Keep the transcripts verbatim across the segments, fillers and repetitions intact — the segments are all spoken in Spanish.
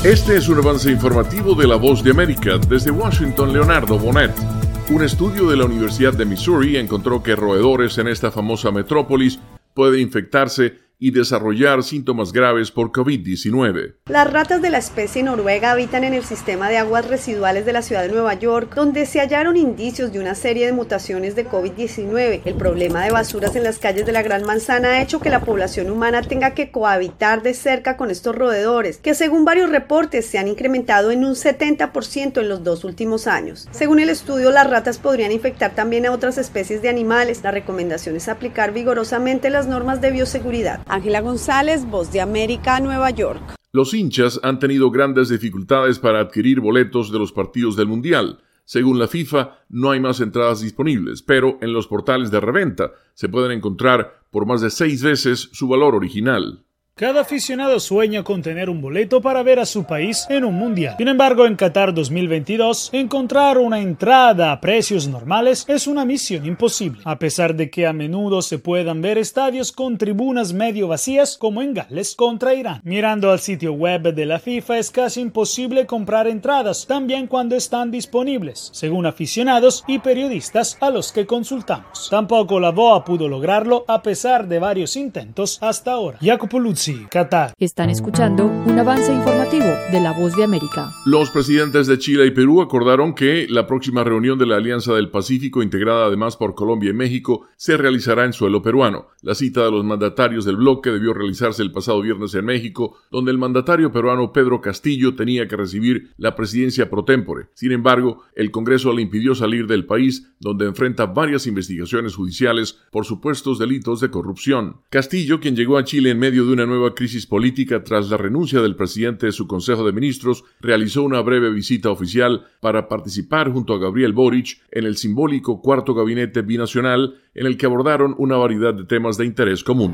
Este es un avance informativo de La Voz de América. Desde Washington, Leonardo Bonet. Un estudio de la Universidad de Missouri encontró que roedores en esta famosa metrópolis pueden infectarse y desarrollar síntomas graves por covid diecinueve. Las ratas de la especie noruega habitan en el sistema de aguas residuales de la ciudad de Nueva York, donde se hallaron indicios de una serie de mutaciones de covid diecinueve. El problema de basuras en las calles de la Gran Manzana ha hecho que la población humana tenga que cohabitar de cerca con estos roedores, que según varios reportes se han incrementado en un setenta por ciento en los dos últimos años. Según el estudio, las ratas podrían infectar también a otras especies de animales. La recomendación es aplicar vigorosamente las normas de bioseguridad. Ángela González, Voz de América, Nueva York. Los hinchas han tenido grandes dificultades para adquirir boletos de los partidos del Mundial. Según la FIFA, no hay más entradas disponibles, pero en los portales de reventa se pueden encontrar por más de seis veces su valor original. Cada aficionado sueña con tener un boleto para ver a su país en un mundial. Sin embargo, en Qatar dos mil veintidós, encontrar una entrada a precios normales es una misión imposible, a pesar de que a menudo se puedan ver estadios con tribunas medio vacías, como en Gales contra Irán. Mirando al sitio web de la FIFA, es casi imposible comprar entradas, también cuando están disponibles, según aficionados y periodistas a los que consultamos. Tampoco la V O A pudo lograrlo, a pesar de varios intentos hasta ahora. Jacopo Luzzi, Qatar. Están escuchando un avance informativo de La Voz de América. Los presidentes de Chile y Perú acordaron que la próxima reunión de la Alianza del Pacífico, integrada además por Colombia y México, se realizará en suelo peruano. La cita de los mandatarios del bloque debió realizarse el pasado viernes en México, donde el mandatario peruano Pedro Castillo tenía que recibir la presidencia pro tempore. Sin embargo, el Congreso le impidió salir del país, donde enfrenta varias investigaciones judiciales por supuestos delitos de corrupción. Castillo, quien llegó a Chile en medio de una nueva crisis política tras la renuncia del presidente de su Consejo de Ministros, realizó una breve visita oficial para participar junto a Gabriel Boric en el simbólico cuarto gabinete binacional, en el que abordaron una variedad de temas de interés común.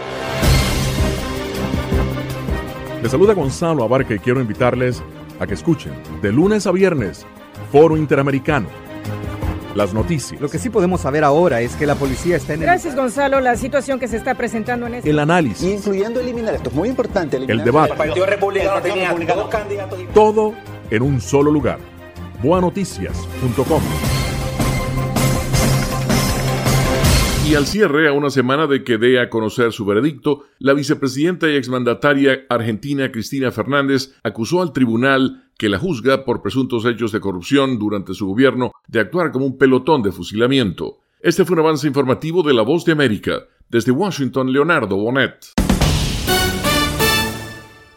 Les saluda Gonzalo Abarca y quiero invitarles a que escuchen de lunes a viernes Foro Interamericano. Las noticias. Lo que sí podemos saber ahora es que la policía está en el... Gracias, Gonzalo. La situación que se está presentando en este... El análisis. Incluyendo eliminar, esto es muy importante. El debate. El Partido Republicano tenía dos candidatos. Todo en un solo lugar. boa noticias punto com. Y al cierre, a una semana de que dé a conocer su veredicto, la vicepresidenta y exmandataria argentina Cristina Fernández acusó al tribunal que la juzga por presuntos hechos de corrupción durante su gobierno de actuar como un pelotón de fusilamiento. Este fue un avance informativo de La Voz de América. Desde Washington, Leonardo Bonet.